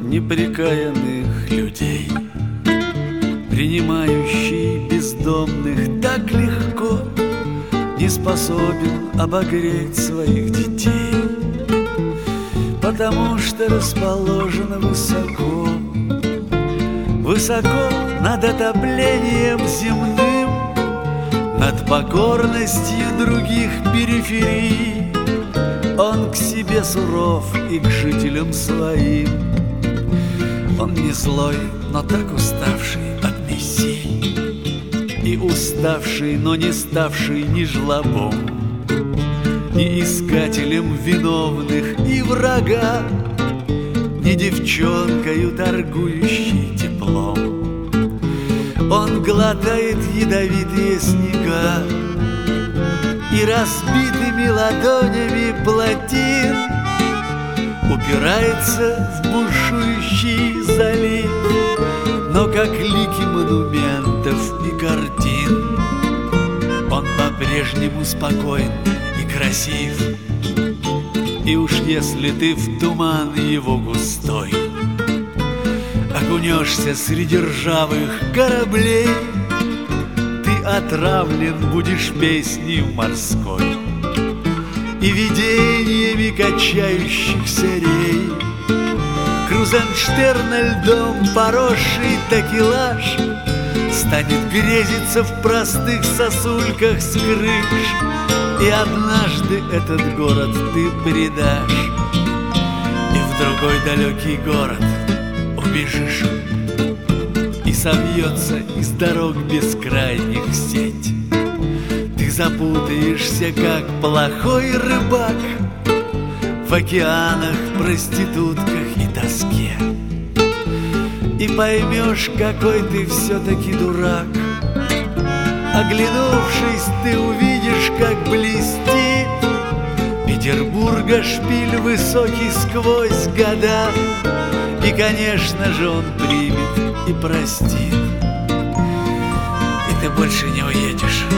неприкаянных людей, принимающий бездомных так легко, не способен обогреть своих детей, потому что расположен высоко, высоко над отоплением земным, над покорностью других периферий. Он к себе суров и к жителям своим. Он не злой, но так уставший от миссий, и уставший, но не ставший ни жлобом, ни искателем виновных и врага, ни девчонкою, торгующей теплом. Он глотает ядовитые снега и разбитыми ладонями плотин упирается в бушующий залив, но как лики монументов и картин он по-прежнему спокоен и красив. И уж если ты в туман его густой окунешься среди ржавых кораблей, ты отравлен будешь песней морской и видениями качающихся рей. Крузенштерна льдом поросший такелаж станет грезиться в простых сосульках с крыш, и однажды этот город ты предашь, и в другой далекий город убежишь, и собьется из дорог бескрайних сеть. Ты запутаешься, как плохой рыбак, в океанах, проститутках и тоске, и поймешь, какой ты все-таки дурак. Оглянувшись, ты увидишь, как блестит Петербурга шпиль высокий сквозь года, и, конечно же, он примет и простит, и ты больше не уедешь.